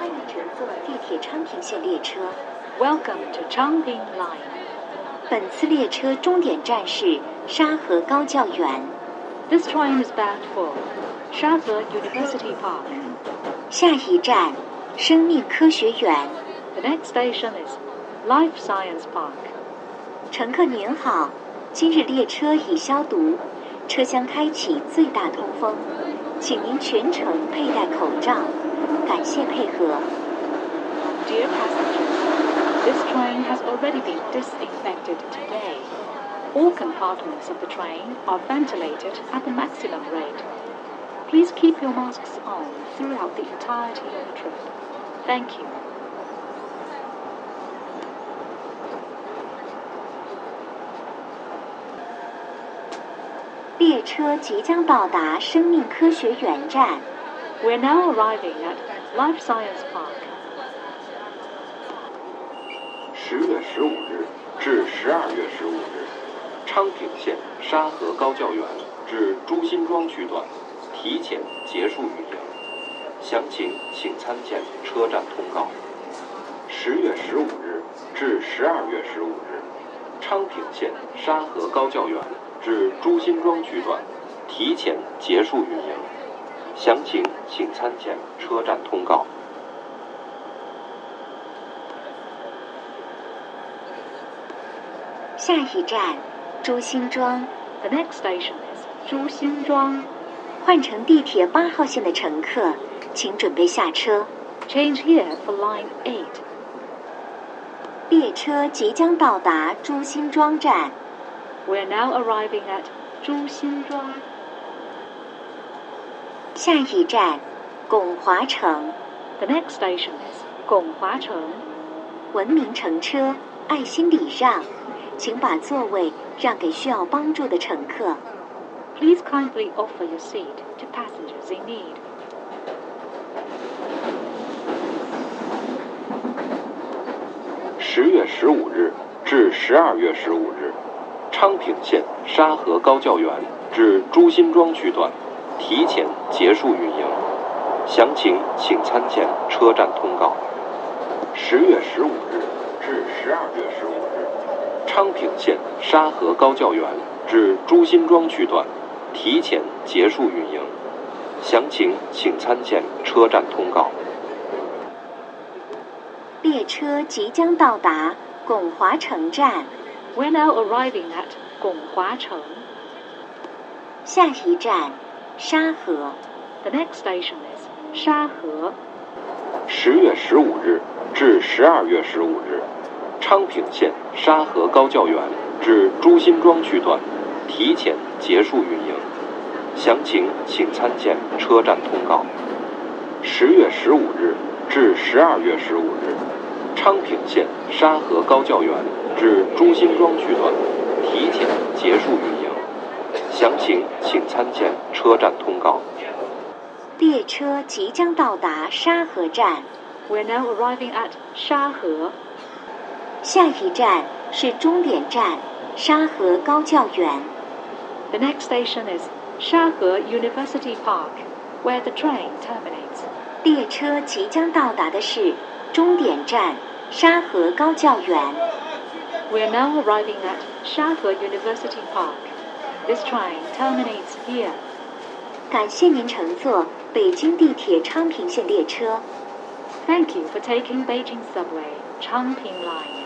欢迎乘坐地铁昌平线列车。 Welcome to Changping Line. 本次列车终点站是沙河高教园。 This train is bound for Shahe University Park. 下一站，生命科学园。 The next station is Life Science Park. 乘客您好，今日列车已消毒，车厢开启最大通风，请您全程佩戴口罩，感谢配合。 Dear passengers, this train has already been disinfected today. All compartments of the train are ventilated at the maximum rate. Please keep your masks on throughout the entirety of the trip. Thank you. 列车即将到达生命科学园站。 We're now arriving at Life Science Park. 10月15日至12月15日，昌平线沙河高教园至朱辛庄区段提前结束运营，详情请参见车站通告。10月15日至12月15日，昌平线沙河高教园至朱辛庄区段提前结束运营，详情请参见车站通告。 下一站，朱辛庄。 The next station is 朱辛庄。 换乘地铁8号线的乘客，请准备下车。 Change here for line 8. 列车即将到达朱辛庄站。 We're now arriving at 朱辛庄。 下一站，拱华城。 The next station is 拱华城。 文明乘车，爱心礼让，请把座位让给需要帮助的乘客。 Please kindly offer your seat to passengers in need. 10月15日至12月15日，昌平线沙河高教园至朱辛庄区段提前结束运营，详情请参见车站通告。10月15日至12月15日，昌平线沙河高教园至朱辛庄区段提前结束运营，详情请参见车站通告。 列车即将到达拱华城站。 We're now arriving at 拱华城。 下一站，沙河。 The next station is 沙河。 10月15日至12月15日，昌平线沙河高教园至朱辛庄区段提前结束运营，详情请参见车站通告。10月15日至12月15日，昌平线沙河高教园至朱辛庄区段提前结束运营，详情请参见车站通告。 列车即将到达沙河站。 We're now arriving at 沙河。 下一站是终点站沙河高教园。 The next station is Shahe University Park, where the train terminates. 列车即将到达的是终点站沙河高教园。 We're now arriving at Shahe University Park. This train terminates here. 感谢您乘坐北京地铁昌平线列车。 Thank you for taking Beijing Subway, Changping Line.